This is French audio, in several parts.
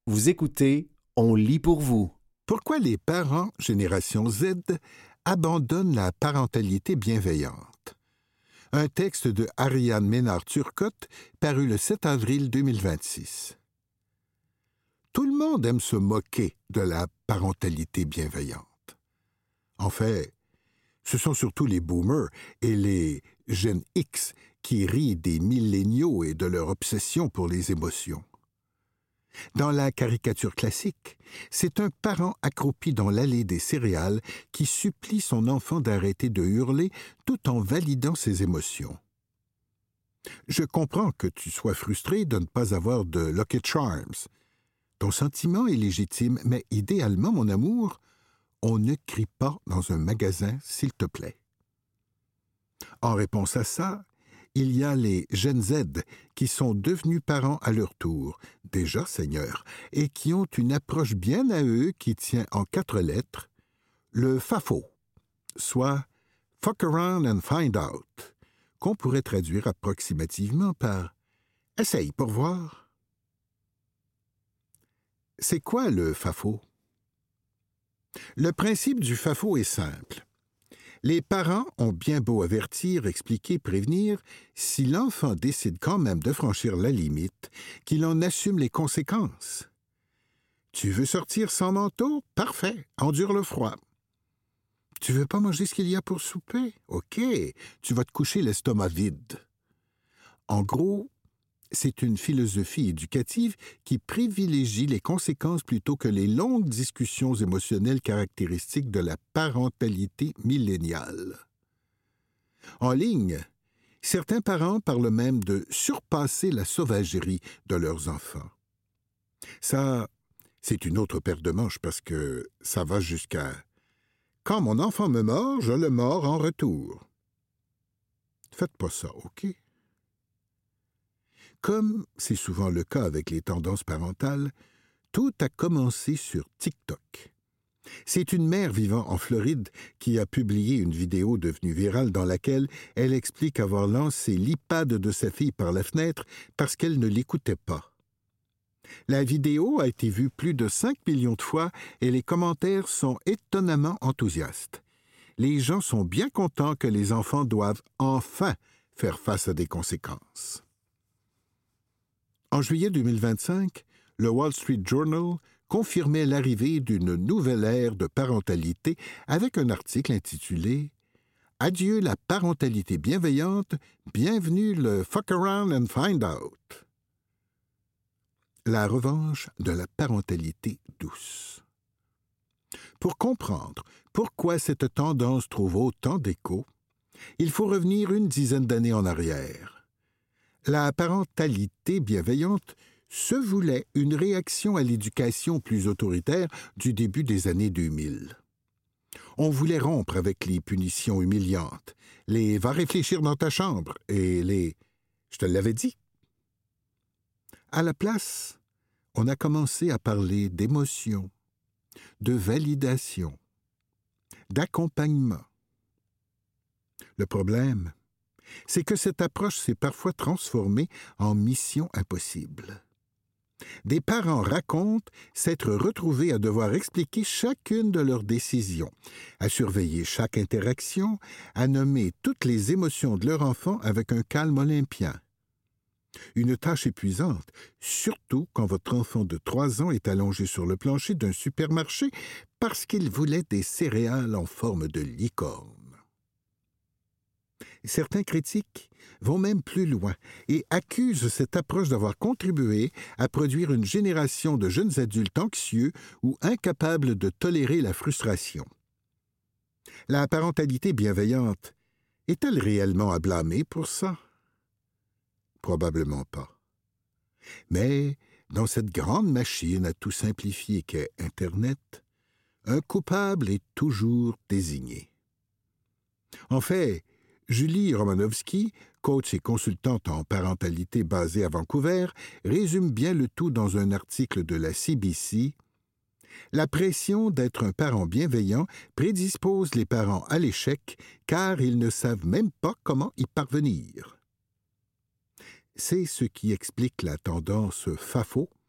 Vous écoutez, on lit pour vous. Pourquoi les parents génération Z abandonnent la parentalité bienveillante? Un texte de Ariane Ménard-Turcotte paru le 7 avril 2026. Tout le monde aime se moquer de la parentalité bienveillante. En fait, ce sont surtout les boomers et les Gen X qui rient des milléniaux et de leur obsession pour les émotions. Dans la caricature classique, c'est un parent accroupi dans l'allée des céréales qui supplie son enfant d'arrêter de hurler tout en validant ses émotions. Je comprends que tu sois frustré de ne pas avoir de Lucky Charms. Ton sentiment est légitime, mais idéalement, mon amour, on ne crie pas dans un magasin, s'il te plaît. En réponse à ça, il y a les Gen Z qui sont devenus parents à leur tour, déjà seigneurs, et qui ont une approche bien à eux qui tient en 4 lettres, le FAFO, soit « Fuck around and find out », qu'on pourrait traduire approximativement par « Essaye pour voir ». C'est quoi le FAFO? Le principe du FAFO est simple. Les parents ont bien beau avertir, expliquer, prévenir, si l'enfant décide quand même de franchir la limite, qu'il en assume les conséquences. Tu veux sortir sans manteau? Parfait, endure le froid. Tu veux pas manger ce qu'il y a pour souper? OK, tu vas te coucher l'estomac vide. En gros, c'est une philosophie éducative qui privilégie les conséquences plutôt que les longues discussions émotionnelles caractéristiques de la parentalité milléniale. En ligne, certains parents parlent même de surpasser la sauvagerie de leurs enfants. Ça, c'est une autre paire de manches parce que ça va jusqu'à « Quand mon enfant me mord, je le mords en retour ». Faites pas ça, OK? Comme c'est souvent le cas avec les tendances parentales, tout a commencé sur TikTok. C'est une mère vivant en Floride qui a publié une vidéo devenue virale dans laquelle elle explique avoir lancé l'iPad de sa fille par la fenêtre parce qu'elle ne l'écoutait pas. La vidéo a été vue plus de 5 millions de fois et les commentaires sont étonnamment enthousiastes. Les gens sont bien contents que les enfants doivent enfin faire face à des conséquences. En juillet 2025, le Wall Street Journal confirmait l'arrivée d'une nouvelle ère de parentalité avec un article intitulé « Adieu la parentalité bienveillante, bienvenue le fuck around and find out ». La revanche de la parentalité douce. Pour comprendre pourquoi cette tendance trouve autant d'écho, il faut revenir une dizaine d'années en arrière. La parentalité bienveillante se voulait une réaction à l'éducation plus autoritaire du début des années 2000. On voulait rompre avec les punitions humiliantes, les « va réfléchir dans ta chambre » et les « je te l'avais dit ». À la place, on a commencé à parler d'émotion, de validation, d'accompagnement. Le problème, c'est que cette approche s'est parfois transformée en mission impossible. Des parents racontent s'être retrouvés à devoir expliquer chacune de leurs décisions, à surveiller chaque interaction, à nommer toutes les émotions de leur enfant avec un calme olympien. Une tâche épuisante, surtout quand votre enfant de 3 ans est allongé sur le plancher d'un supermarché parce qu'il voulait des céréales en forme de licorne. Certains critiques vont même plus loin et accusent cette approche d'avoir contribué à produire une génération de jeunes adultes anxieux ou incapables de tolérer la frustration. La parentalité bienveillante est-elle réellement à blâmer pour ça? Probablement pas. Mais dans cette grande machine à tout simplifier qu'est Internet, un coupable est toujours désigné. En fait, Julie Romanowski, coach et consultante en parentalité basée à Vancouver, résume bien le tout dans un article de la CBC. La pression d'être un parent bienveillant prédispose les parents à l'échec car ils ne savent même pas comment y parvenir. C'est ce qui explique la tendance FAFO,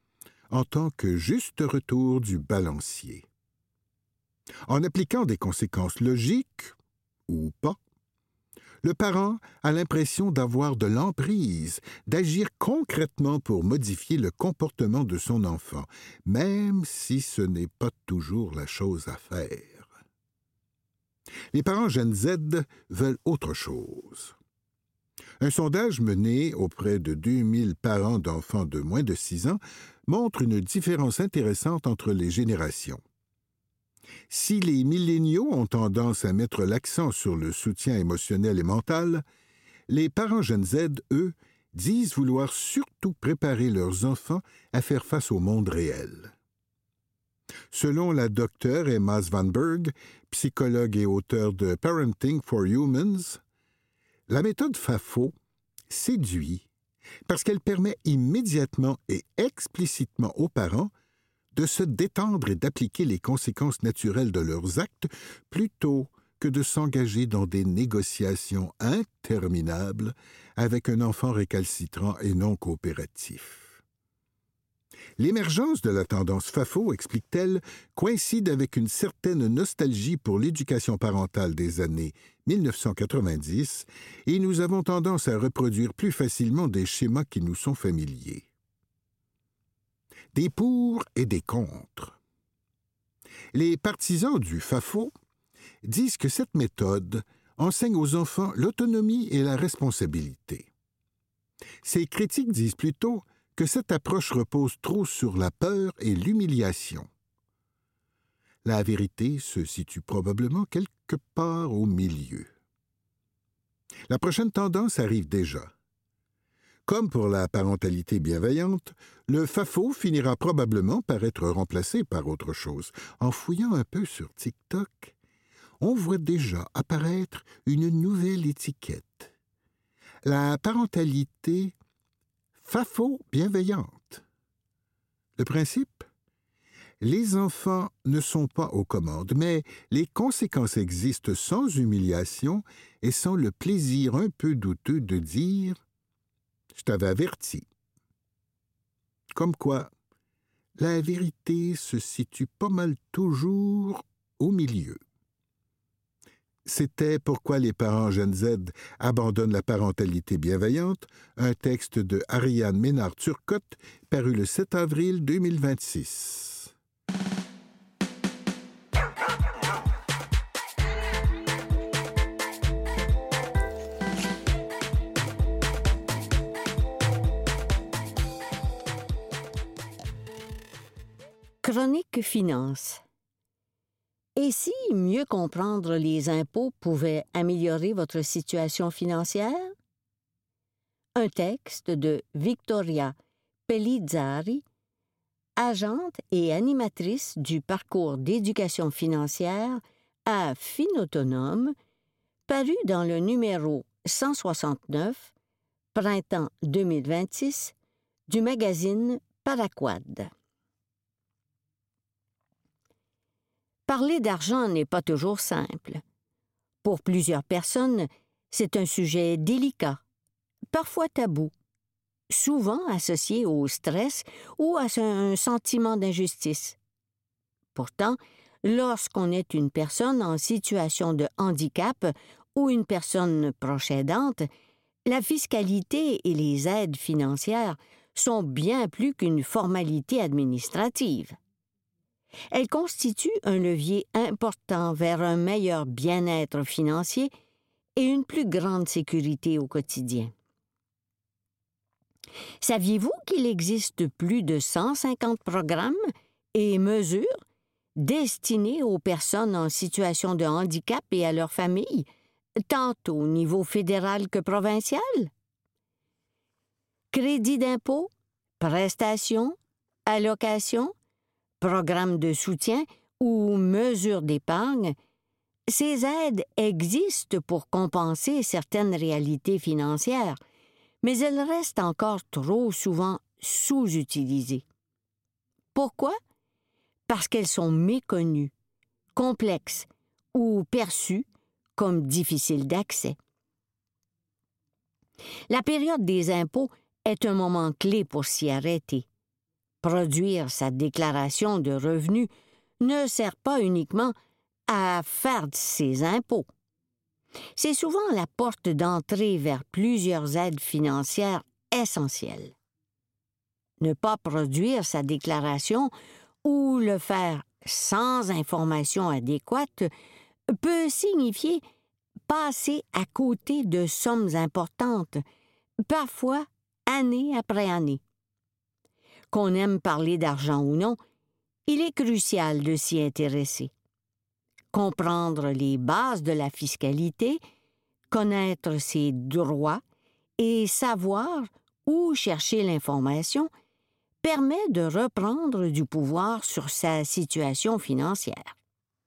en tant que juste retour du balancier. En appliquant des conséquences logiques, ou pas, le parent a l'impression d'avoir de l'emprise, d'agir concrètement pour modifier le comportement de son enfant, même si ce n'est pas toujours la chose à faire. Les parents Gen Z veulent autre chose. Un sondage mené auprès de 2000 parents d'enfants de moins de 6 ans montre une différence intéressante entre les générations. Si les milléniaux ont tendance à mettre l'accent sur le soutien émotionnel et mental, les parents Gen Z, eux, disent vouloir surtout préparer leurs enfants à faire face au monde réel. Selon la docteure Emma Svanberg, psychologue et auteure de Parenting for Humans, la méthode FAFO séduit parce qu'elle permet immédiatement et explicitement aux parents de se détendre et d'appliquer les conséquences naturelles de leurs actes plutôt que de s'engager dans des négociations interminables avec un enfant récalcitrant et non coopératif. L'émergence de la tendance FAFO, explique-t-elle, coïncide avec une certaine nostalgie pour l'éducation parentale des années 1990 et nous avons tendance à reproduire plus facilement des schémas qui nous sont familiers. Des pour et des contre. Les partisans du FAFO disent que cette méthode enseigne aux enfants l'autonomie et la responsabilité. Ces critiques disent plutôt que cette approche repose trop sur la peur et l'humiliation. La vérité se situe probablement quelque part au milieu. La prochaine tendance arrive déjà. Comme pour la parentalité bienveillante, le FAFO finira probablement par être remplacé par autre chose. En fouillant un peu sur TikTok, on voit déjà apparaître une nouvelle étiquette. La parentalité FAFO bienveillante. Le principe? Les enfants ne sont pas aux commandes, mais les conséquences existent sans humiliation et sans le plaisir un peu douteux de dire « Je t'avais averti ». Comme quoi, la vérité se situe pas mal toujours au milieu. C'était Pourquoi les parents Gen Z abandonnent la parentalité bienveillante, un texte de Ariane Ménard-Turcotte, paru le 7 avril 2026. Chronique finance. Et si mieux comprendre les impôts pouvait améliorer votre situation financière? Un texte de Victoria Pellizzari, agente et animatrice du parcours d'éducation financière à Finautonome, paru dans le numéro 169, printemps 2026, du magazine Paraquad. Parler d'argent n'est pas toujours simple. Pour plusieurs personnes, c'est un sujet délicat, parfois tabou, souvent associé au stress ou à un sentiment d'injustice. Pourtant, lorsqu'on est une personne en situation de handicap ou une personne proche aidante, la fiscalité et les aides financières sont bien plus qu'une formalité administrative. Elle constitue un levier important vers un meilleur bien-être financier et une plus grande sécurité au quotidien. Saviez-vous qu'il existe plus de 150 programmes et mesures destinés aux personnes en situation de handicap et à leurs familles, tant au niveau fédéral que provincial? Crédit d'impôt, prestations, allocations, programmes de soutien ou mesures d'épargne, ces aides existent pour compenser certaines réalités financières, mais elles restent encore trop souvent sous-utilisées. Pourquoi? Parce qu'elles sont méconnues, complexes ou perçues comme difficiles d'accès. La période des impôts est un moment clé pour s'y arrêter. Produire sa déclaration de revenus ne sert pas uniquement à faire ses impôts. C'est souvent la porte d'entrée vers plusieurs aides financières essentielles. Ne pas produire sa déclaration ou le faire sans information adéquate peut signifier passer à côté de sommes importantes, parfois année après année. Qu'on aime parler d'argent ou non, il est crucial de s'y intéresser. Comprendre les bases de la fiscalité, connaître ses droits et savoir où chercher l'information permet de reprendre du pouvoir sur sa situation financière.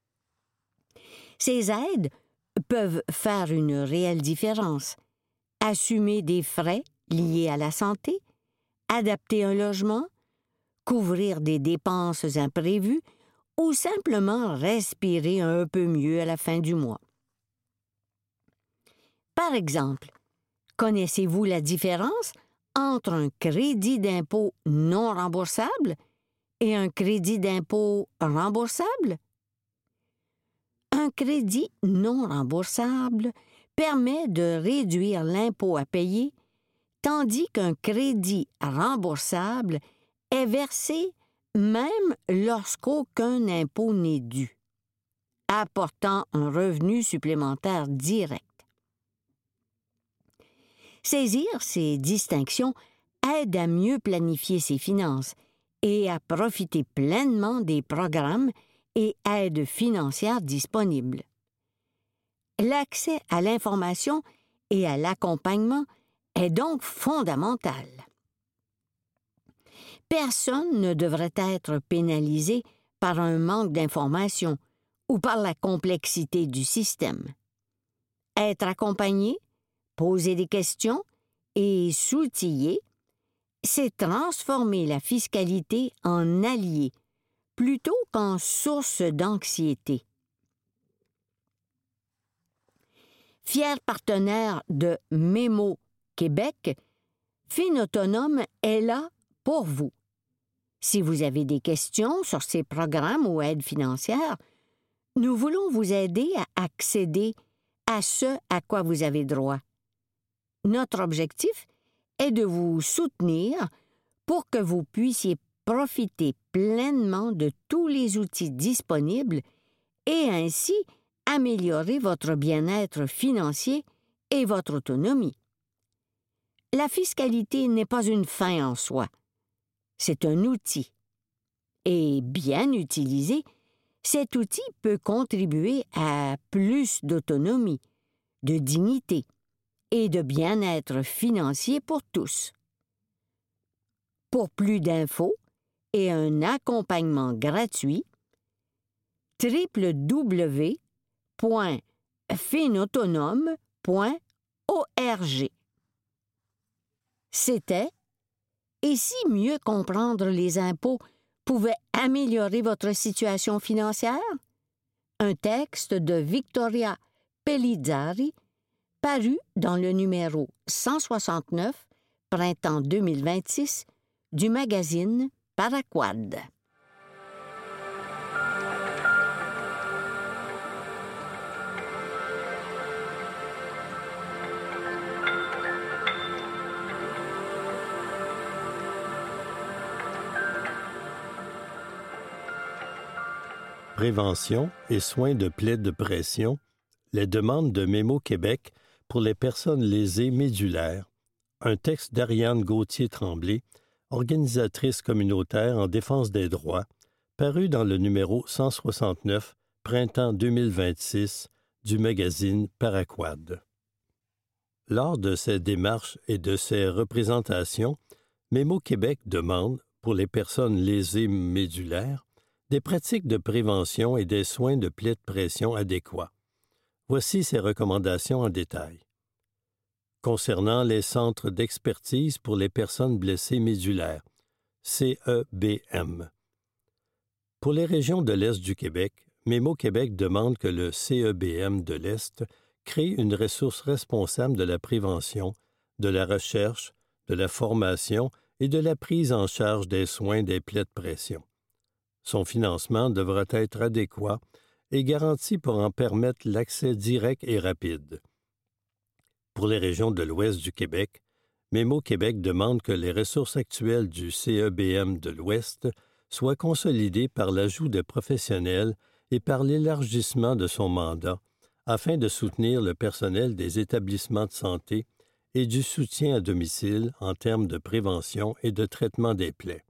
Ces aides peuvent faire une réelle différence. Assumer des frais liés à la santé, adapter un logement, couvrir des dépenses imprévues ou simplement respirer un peu mieux à la fin du mois. Par exemple, connaissez-vous la différence entre un crédit d'impôt non remboursable et un crédit d'impôt remboursable? Un crédit non remboursable permet de réduire l'impôt à payer, tandis qu'un crédit remboursable est versé même lorsqu'aucun impôt n'est dû, apportant un revenu supplémentaire direct. Saisir ces distinctions aide à mieux planifier ses finances et à profiter pleinement des programmes et aides financières disponibles. L'accès à l'information et à l'accompagnement est donc fondamental. Personne ne devrait être pénalisé par un manque d'information ou par la complexité du système. Être accompagné, poser des questions et s'outiller, c'est transformer la fiscalité en allié plutôt qu'en source d'anxiété. Fier partenaire de Mémo Québec, FinAutonome est là pour vous. Si vous avez des questions sur ces programmes ou aides financières, nous voulons vous aider à accéder à ce à quoi vous avez droit. Notre objectif est de vous soutenir pour que vous puissiez profiter pleinement de tous les outils disponibles et ainsi améliorer votre bien-être financier et votre autonomie. La fiscalité n'est pas une fin en soi, c'est un outil. Et bien utilisé, cet outil peut contribuer à plus d'autonomie, de dignité et de bien-être financier pour tous. Pour plus d'infos et un accompagnement gratuit, www.finautonome.org. C'était « Et si mieux comprendre les impôts pouvait améliorer votre situation financière ?» Un texte de Victoria Pellizzari, paru dans le numéro 169, printemps 2026, du magazine Paraquad. Prévention et soins de plaies de pression, les demandes de Mémo Québec pour les personnes lésées médulaires, un texte d'Ariane Gauthier-Tremblay, organisatrice communautaire en défense des droits, paru dans le numéro 169, printemps 2026, du magazine Paraquad. Lors de ces démarches et de ces représentations, Mémo Québec demande, pour les personnes lésées médulaires, des pratiques de prévention et des soins de plaies de pression adéquats. Voici ces recommandations en détail. Concernant les centres d'expertise pour les personnes blessées médulaires, CEBM. Pour les régions de l'Est du Québec, Mémo Québec demande que le CEBM de l'Est crée une ressource responsable de la prévention, de la recherche, de la formation et de la prise en charge des soins des plaies de pression. Son financement devra être adéquat et garanti pour en permettre l'accès direct et rapide. Pour les régions de l'Ouest du Québec, Mémo Québec demande que les ressources actuelles du CEBM de l'Ouest soient consolidées par l'ajout de professionnels et par l'élargissement de son mandat, afin de soutenir le personnel des établissements de santé et du soutien à domicile en termes de prévention et de traitement des plaies.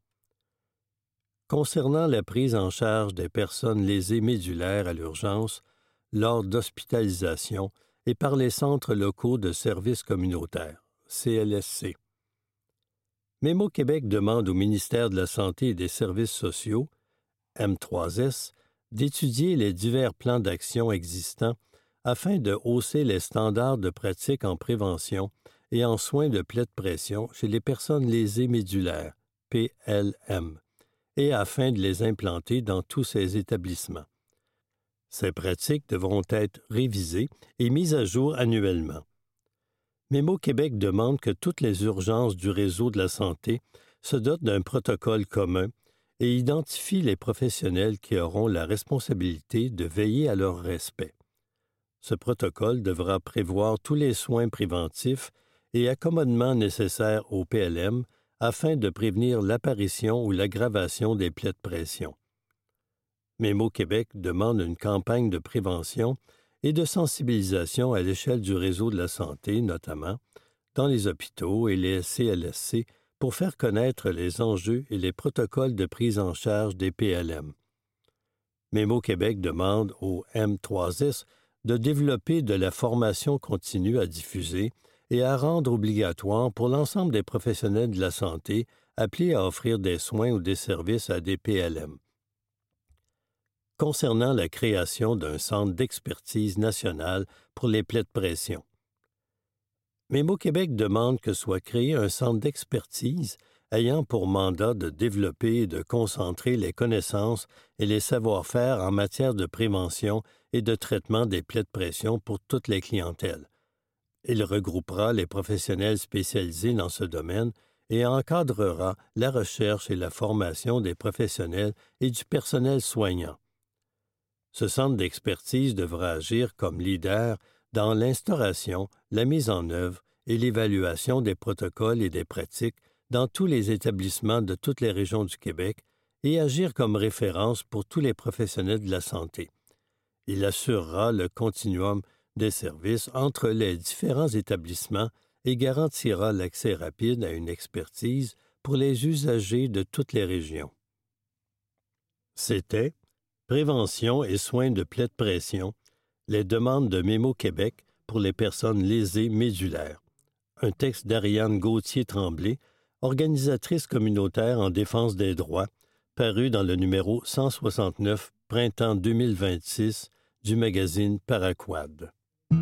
Concernant la prise en charge des personnes lésées médulaires à l'urgence lors d'hospitalisation et par les centres locaux de services communautaires, CLSC. Mémo Québec demande au ministère de la Santé et des Services sociaux, M3S, d'étudier les divers plans d'action existants afin de hausser les standards de pratique en prévention et en soins de plaies de pression chez les personnes lésées médulaires, PLM, et afin de les implanter dans tous ces établissements. Ces pratiques devront être révisées et mises à jour annuellement. Mémo Québec demande que toutes les urgences du réseau de la santé se dotent d'un protocole commun et identifient les professionnels qui auront la responsabilité de veiller à leur respect. Ce protocole devra prévoir tous les soins préventifs et accommodements nécessaires au PLM afin de prévenir l'apparition ou l'aggravation des plaies de pression. Mémo Québec demande une campagne de prévention et de sensibilisation à l'échelle du réseau de la santé, notamment dans les hôpitaux et les CLSC, pour faire connaître les enjeux et les protocoles de prise en charge des PLM. Mémo Québec demande au M3S de développer de la formation continue à diffuser et à rendre obligatoire pour l'ensemble des professionnels de la santé appelés à offrir des soins ou des services à des PLM. Concernant la création d'un centre d'expertise national pour les plaies de pression. Mémo Québec demande que soit créé un centre d'expertise ayant pour mandat de développer et de concentrer les connaissances et les savoir-faire en matière de prévention et de traitement des plaies de pression pour toutes les clientèles. Il regroupera les professionnels spécialisés dans ce domaine et encadrera la recherche et la formation des professionnels et du personnel soignant. Ce centre d'expertise devra agir comme leader dans l'instauration, la mise en œuvre et l'évaluation des protocoles et des pratiques dans tous les établissements de toutes les régions du Québec et agir comme référence pour tous les professionnels de la santé. Il assurera le continuum des services entre les différents établissements et garantira l'accès rapide à une expertise pour les usagers de toutes les régions. C'était Prévention et soins de plaies de pression, les demandes de Mémo Québec pour les personnes lésées médulaires. Un texte d'Ariane Gauthier-Tremblay, organisatrice communautaire en défense des droits, paru dans le numéro 169, printemps 2026, du magazine Paraquad.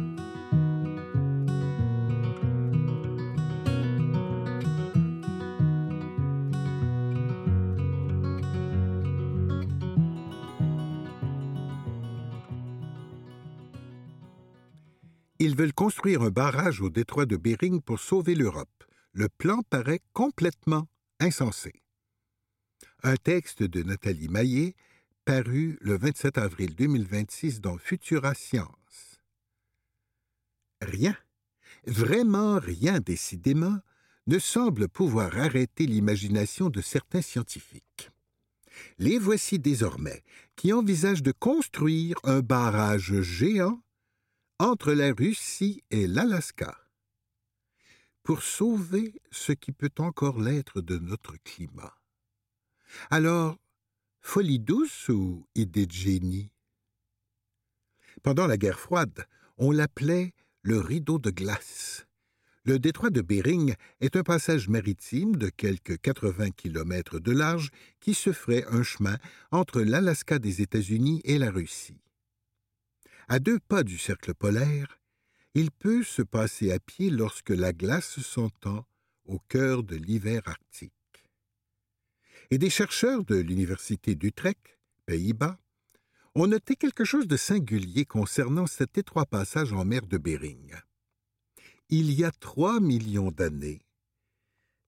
Ils veulent construire un barrage au détroit de Bering pour sauver l'Europe. Le plan paraît complètement insensé. Un texte de Nathalie Maillet, paru le 27 avril 2026 dans Futura Science. Rien, vraiment rien décidément, ne semble pouvoir arrêter l'imagination de certains scientifiques. Les voici désormais qui envisagent de construire un barrage géant entre la Russie et l'Alaska, pour sauver ce qui peut encore l'être de notre climat. Alors, folie douce ou idée de génie? Pendant la guerre froide, on l'appelait le rideau de glace. Le détroit de Bering est un passage maritime de quelques 80 km de large qui se ferait un chemin entre l'Alaska des États-Unis et la Russie. À 2 pas du cercle polaire, il peut se passer à pied lorsque la glace s'entend au cœur de l'hiver arctique. Et des chercheurs de l'Université d'Utrecht, Pays-Bas, ont noté quelque chose de singulier concernant cet étroit passage en mer de Bering. Il y a 3 millions d'années,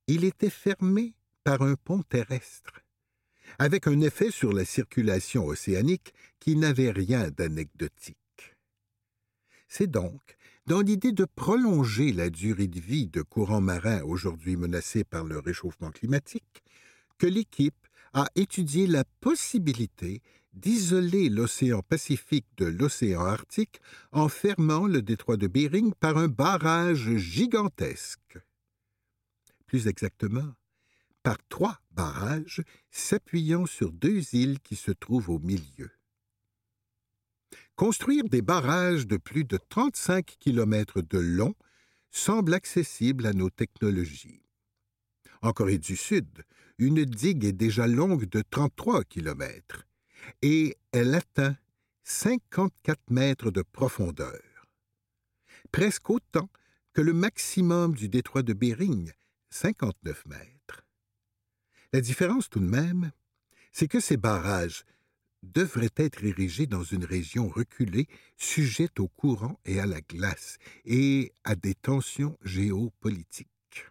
il était fermé par un pont terrestre, avec un effet sur la circulation océanique qui n'avait rien d'anecdotique. C'est donc dans l'idée de prolonger la durée de vie de courants marins aujourd'hui menacés par le réchauffement climatique que l'équipe a étudié la possibilité d'isoler l'océan Pacifique de l'océan Arctique en fermant le détroit de Bering par un barrage gigantesque. Plus exactement, par 3 barrages s'appuyant sur 2 îles qui se trouvent au milieu. Construire des barrages de plus de 35 km de long semble accessible à nos technologies. En Corée du Sud, une digue est déjà longue de 33 km et elle atteint 54 mètres de profondeur, presque autant que le maximum du détroit de Bering, 59 mètres. La différence tout de même, c'est que ces barrages devraient être érigés dans une région reculée, sujette aux courants et à la glace, et à des tensions géopolitiques.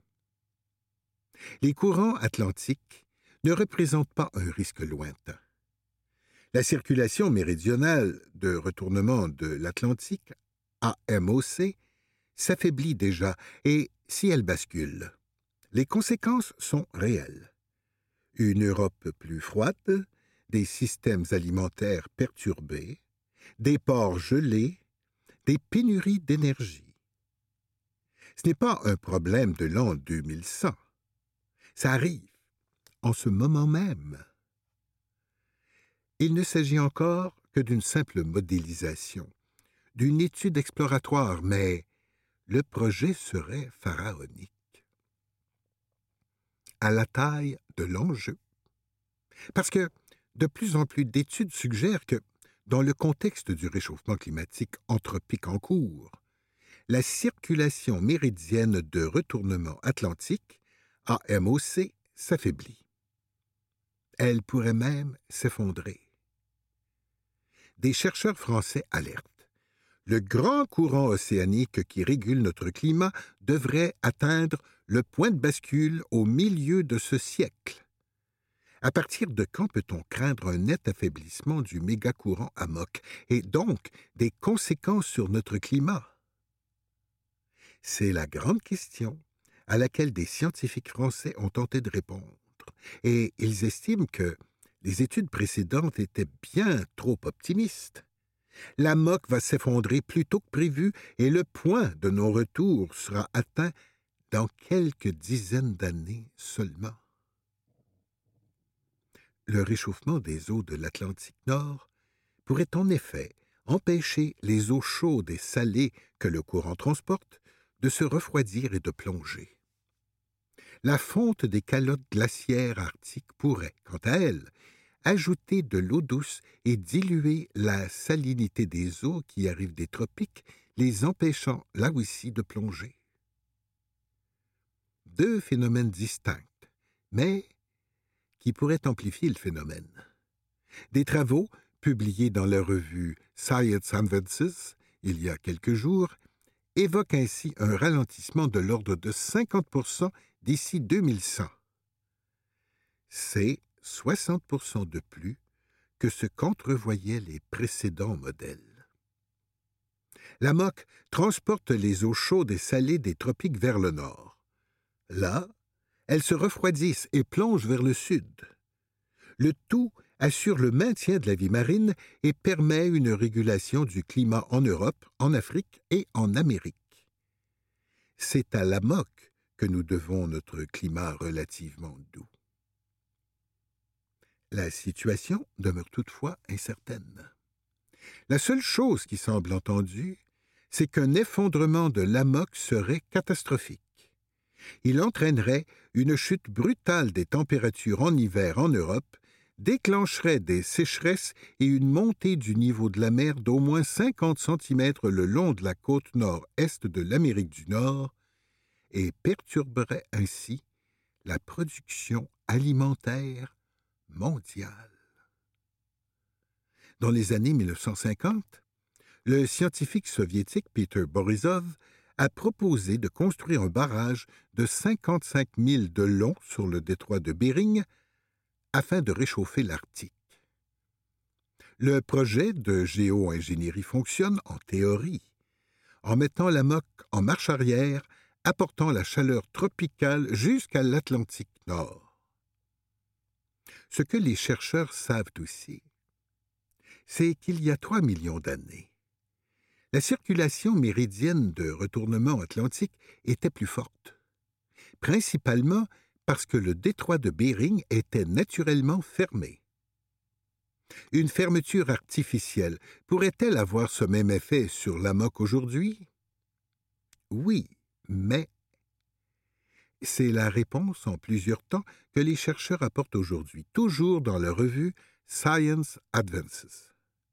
Les courants atlantiques ne représentent pas un risque lointain. La circulation méridionale de retournement de l'Atlantique, AMOC, s'affaiblit déjà, et si elle bascule, les conséquences sont réelles. Une Europe plus froide, des systèmes alimentaires perturbés, des ports gelés, des pénuries d'énergie. Ce n'est pas un problème de l'an 2100. Ça arrive en ce moment même. Il ne s'agit encore que d'une simple modélisation, d'une étude exploratoire, mais le projet serait pharaonique. À la taille de l'enjeu. Parce que de plus en plus d'études suggèrent que, dans le contexte du réchauffement climatique anthropique en cours, la circulation méridienne de retournement atlantique, AMOC, s'affaiblit. Elle pourrait même s'effondrer. Des chercheurs français alertent. Le grand courant océanique qui régule notre climat devrait atteindre le point de bascule au milieu de ce siècle. À partir de quand peut-on craindre un net affaiblissement du mégacourant AMOC et donc des conséquences sur notre climat? C'est la grande question à laquelle des scientifiques français ont tenté de répondre, et ils estiment que les études précédentes étaient bien trop optimistes. L'AMOC va s'effondrer plus tôt que prévu et le point de non-retour sera atteint dans quelques dizaines d'années seulement. Le réchauffement des eaux de l'Atlantique Nord pourrait en effet empêcher les eaux chaudes et salées que le courant transporte de se refroidir et de plonger. La fonte des calottes glaciaires arctiques pourrait, quant à elle, ajouter de l'eau douce et diluer la salinité des eaux qui arrivent des tropiques, les empêchant là aussi de plonger. 2 phénomènes distincts, mais qui pourraient amplifier le phénomène. Des travaux, publiés dans la revue Science Advances il y a quelques jours, évoquent ainsi un ralentissement de l'ordre de 50% d'ici 2100. C'est 60% de plus que ce qu'entrevoyaient les précédents modèles. L'AMOC transporte les eaux chaudes et salées des tropiques vers le nord. Là, elles se refroidissent et plongent vers le sud. Le tout assure le maintien de la vie marine et permet une régulation du climat en Europe, en Afrique et en Amérique. C'est à l'AMOC que nous devons notre climat relativement doux. La situation demeure toutefois incertaine. La seule chose qui semble entendue, c'est qu'un effondrement de l'AMOC serait catastrophique. Il entraînerait une chute brutale des températures en hiver en Europe, déclencherait des sécheresses et une montée du niveau de la mer d'au moins 50 cm le long de la côte nord-est de l'Amérique du Nord et perturberait ainsi la production alimentaire mondiale. Dans les années 1950, le scientifique soviétique Peter Borisov a proposé de construire un barrage de 55 000 de long sur le détroit de Bering afin de réchauffer l'Arctique. Le projet de géo-ingénierie fonctionne en théorie, en mettant l'amok en marche arrière, apportant la chaleur tropicale jusqu'à l'Atlantique Nord. Ce que les chercheurs savent aussi, c'est qu'il y a 3 millions d'années, la circulation méridienne de retournement atlantique était plus forte, principalement parce que le détroit de Bering était naturellement fermé. Une fermeture artificielle pourrait-elle avoir ce même effet sur l'amok aujourd'hui? Oui, mais c'est la réponse en plusieurs temps que les chercheurs apportent aujourd'hui, toujours dans la revue Science Advances.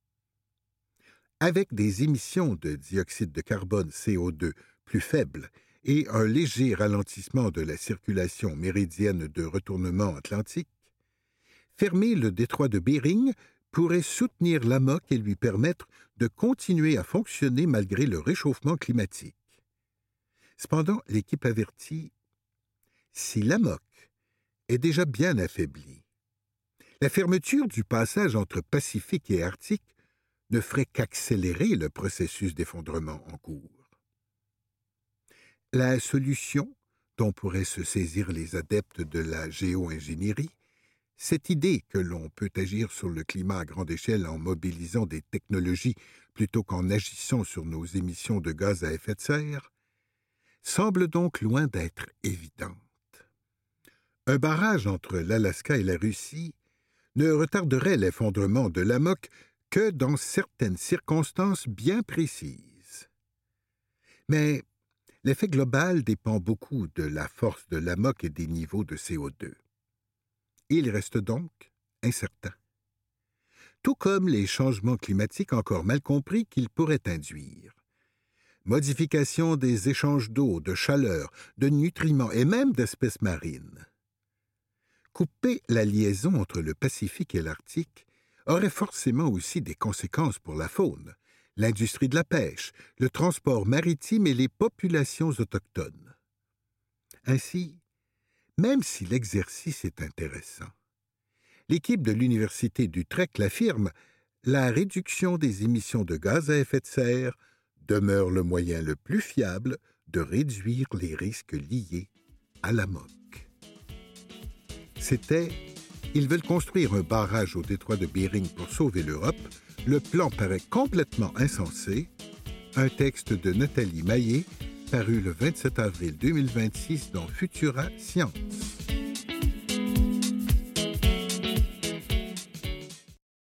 Avec des émissions de dioxyde de carbone CO2 plus faibles et un léger ralentissement de la circulation méridienne de retournement atlantique, fermer le détroit de Bering pourrait soutenir l'amok et lui permettre de continuer à fonctionner malgré le réchauffement climatique. Cependant, l'équipe avertit, si l'amok est déjà bien affaibli, la fermeture du passage entre Pacifique et Arctique ne ferait qu'accélérer le processus d'effondrement en cours. La solution dont pourraient se saisir les adeptes de la géo-ingénierie, cette idée que l'on peut agir sur le climat à grande échelle en mobilisant des technologies plutôt qu'en agissant sur nos émissions de gaz à effet de serre, semble donc loin d'être évidente. Un barrage entre l'Alaska et la Russie ne retarderait l'effondrement de l'amok que dans certaines circonstances bien précises. Mais l'effet global dépend beaucoup de la force de l'amok et des niveaux de CO2. Il reste donc incertain. Tout comme les changements climatiques encore mal compris qu'ils pourraient induire. Modification des échanges d'eau, de chaleur, de nutriments et même d'espèces marines. Couper la liaison entre le Pacifique et l'Arctique aurait forcément aussi des conséquences pour la faune, l'industrie de la pêche, le transport maritime et les populations autochtones. Ainsi, même si l'exercice est intéressant, l'équipe de l'Université d'Utrecht l'affirme, la réduction des émissions de gaz à effet de serre demeure le moyen le plus fiable de réduire les risques liés à l'amok. C'était « Ils veulent construire un barrage au détroit de Bering pour sauver l'Europe. Le plan paraît complètement insensé », un texte de Nathalie Maillet, paru le 27 avril 2026 dans Futura Science.